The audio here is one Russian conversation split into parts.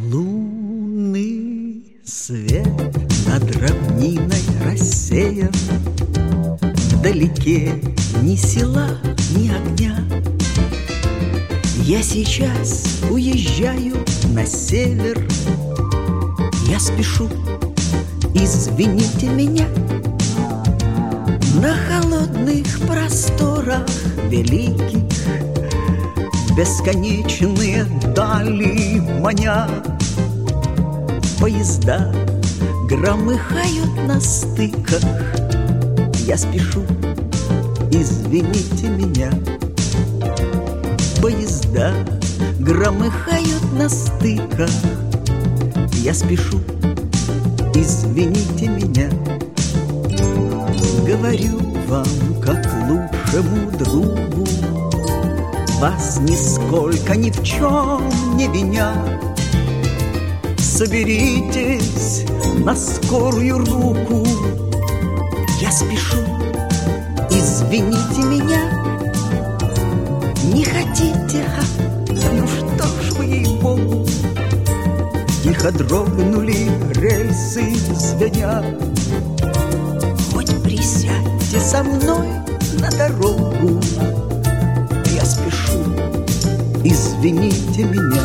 Лунный свет над равниной рассеян, вдалеке ни села, ни огня. Я сейчас уезжаю на север, я спешу, извините меня. На холодных просторах великих бесконечные дали манят. Поезда громыхают на стыках, я спешу, извините меня. Поезда громыхают на стыках, я спешу, извините меня. Говорю вам, как лучшему другу, вас нисколько ни в чем не виня. Соберитесь на скорую руку, я спешу, извините меня. Не хотите, ну что ж вы, ей-богу. Тихо дрогнули рельсы, звеня. Хоть присядьте со мной на дорогу, я спешу, извините меня.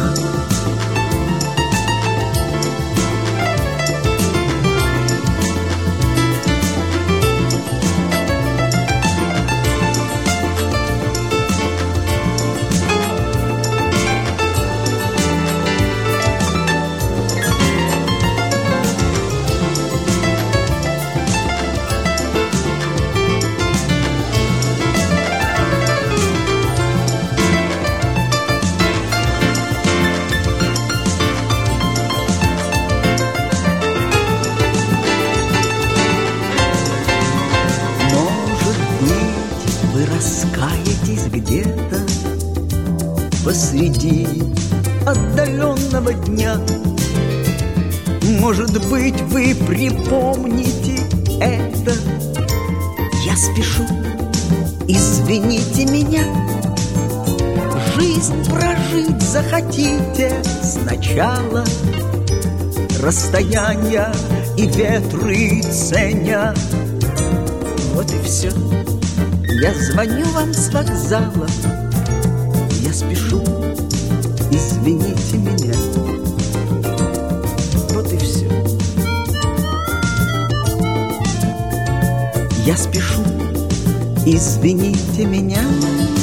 Раскаетесь где-то посреди отдаленного дня. Может быть, вы припомните это. Я спешу, извините меня. Жизнь прожить захотите сначала, расстояния и ветры ценя. Вот и все. Я звоню вам с вокзала, я спешу, извините меня. Вот и все. Я спешу, извините меня.